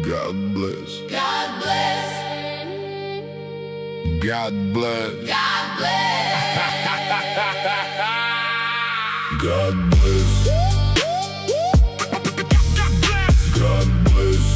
God bless. God bless. God bless. God bless. God bless. God bless.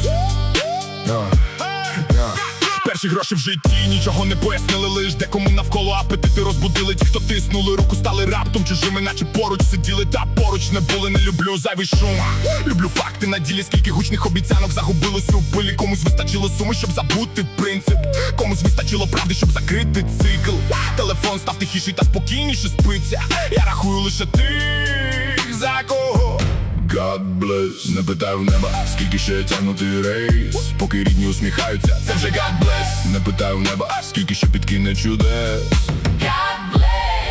Перші гроші в житті нічого не пояснили, лиш декому навколо апетити розбудили. Ті, хто тиснули руку, стали раптом чужими, наче поруч сиділи, та поруч не були. Не люблю зайвий шум, люблю факти на ділі. Скільки гучних обіцянок загубилось у пилі. Комусь вистачило суми, щоб забути принцип, комусь вистачило правди, щоб закрити цикл. Телефон став тихіший та спокійніше спиться. Я рахую лише тих, за кого God bless. Не питай в неба, скільки ще тягнути рейс, поки рідні усміхаються, це вже God bless. Не питай в неба, скільки ще підкине чудес. God bless.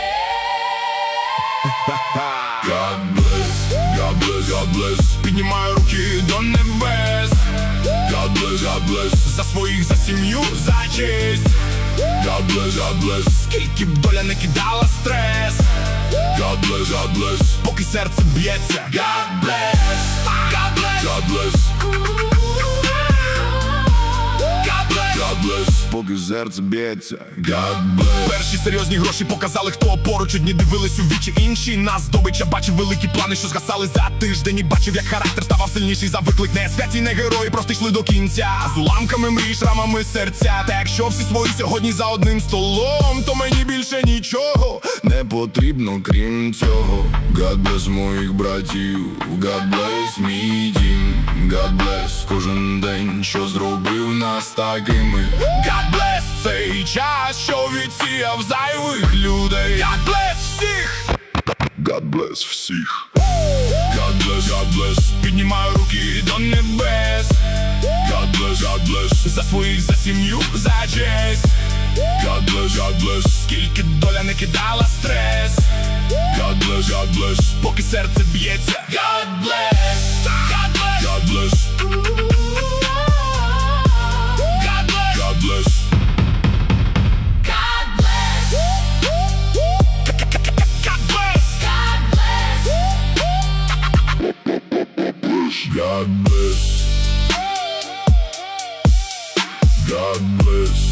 God bless. God bless. God bless. піднімаю руки до небес. God bless. God bless. За своїх, за сім'ю, за честь. God bless. God bless. Скільки б доля не кидала стрес, God bless. God bless. поки серце б'ється. God bless. God bless. God bless. God bless. Поки серце б'ється. God bless. Перші серйозні гроші показали, хто поруч. Одні дивились у вічі, інші на здобич. Я бачив великі плани, що згасали за тиждень. І бачив, як характер ставав сильніший за виклик. Не святі, не герої, просто йшли до кінця. З уламками мрій, шрамами серця. Та якщо всі свої сьогодні за одним столом, то мені більше нічого не потрібно, крім цього. God bless моїх братів, God bless мій дім. God bless кожен день, що зробив нас такими. God bless цей час, що відсіяв зайвих людей. God bless всіх. God bless всіх. God bless. God bless. Піднімаю руки до небес. God bless. God bless. За своїх, за сім'ю, за честь. God bless. God bless. Скільки доля не кидала стрес, God bless. God bless. поки серце б'ється. God bless. God bless. God bless. God bless. God bless. God bless. God bless. God bless. God bless. God bless.